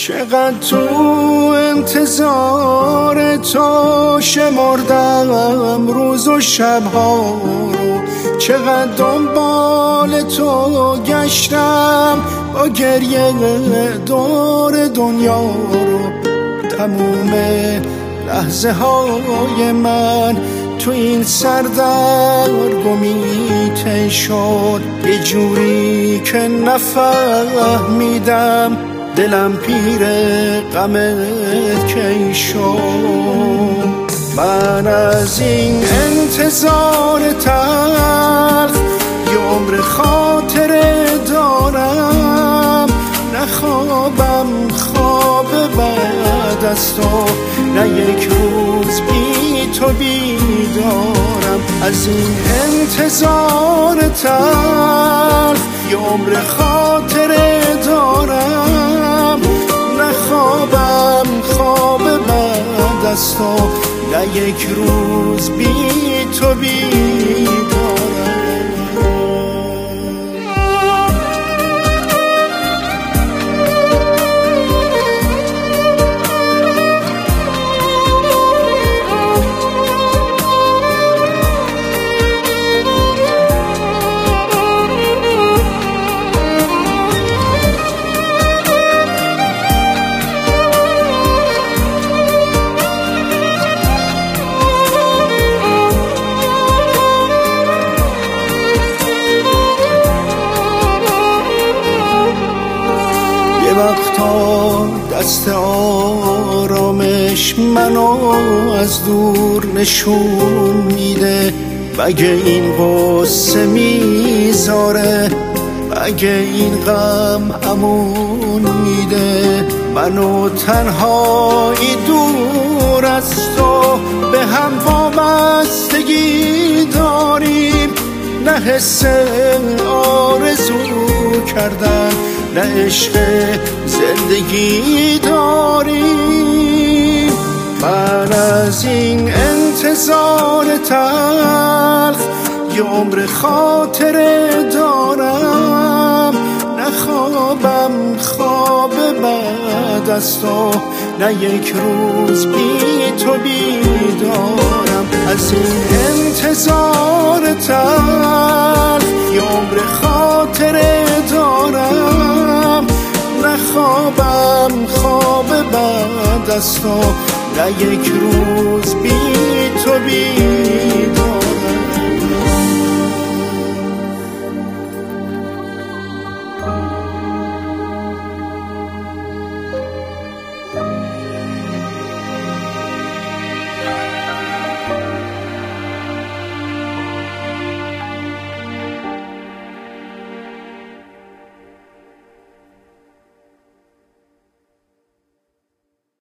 چقدر تو انتظار تو شمردم روز و شبها رو، چقدر دنبال تو گشتم با گریه دور دنیا رو. تموم لحظه های من تو این سردرگمی ته شد، یه جوری که نفهمیدم دلم پیر غمت کی شد. من از این انتظار تلخ یه عمر خاطره دارم، نخوابم خواب بعد از تو، نه یک روز بی تو بیدارم. از این انتظار تلخ یه عمر خاطره دارم، نخوابم خواب بعد از تو، نه یک روز بی تو بیدارم. وقتا دست آرامش منو از دور نشون میده، مگه این غصه میذاره، مگه این غم امون میده. منو تنهایی دور از تو به هم وابستگی داریم، نه حس آرزو کردن، نه عشق زندگی داریم. من از این انتظار تلخ یه عمر خاطره دارم، نخوابم خواب بعد از تو، نه یک روز بی تو بیدارم. از این انتظار تلخ یه عمر خاطره دارم، نخوابم خواب بعد از تو، نه یک روز بی تو بیدارم.